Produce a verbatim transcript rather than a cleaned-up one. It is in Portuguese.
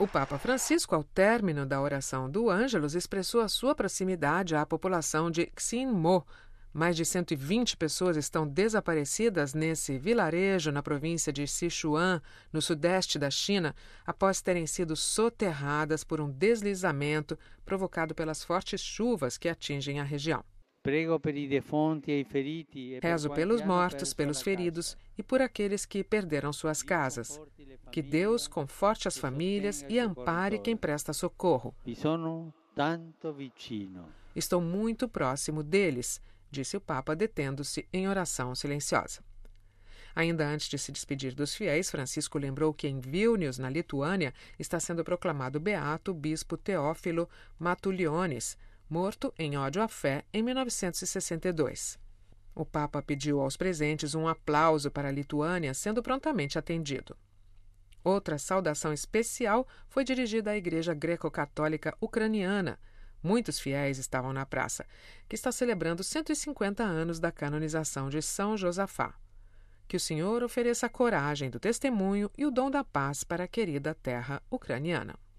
O Papa Francisco, ao término da oração do Ângelus, expressou a sua proximidade à população de Xinmo. Mais de cento e vinte pessoas estão desaparecidas nesse vilarejo na província de Sichuan, no sudeste da China, após terem sido soterradas por um deslizamento provocado pelas fortes chuvas que atingem a região. Rezo pelos mortos, pelos feridos e por aqueles que perderam suas casas. Que Deus conforte as famílias e ampare quem presta socorro. Estou muito próximo deles, disse o Papa, detendo-se em oração silenciosa. Ainda antes de se despedir dos fiéis, Francisco lembrou que em Vilnius, na Lituânia, está sendo proclamado beato o bispo Teófilo Matulionis, morto em ódio à fé em mil novecentos e sessenta e dois. O Papa pediu aos presentes um aplauso para a Lituânia, sendo prontamente atendido. Outra saudação especial foi dirigida à Igreja Greco-Católica Ucraniana. Muitos fiéis estavam na praça, que está celebrando cento e cinquenta anos da canonização de São Josafá. Que o Senhor ofereça a coragem do testemunho e o dom da paz para a querida terra ucraniana.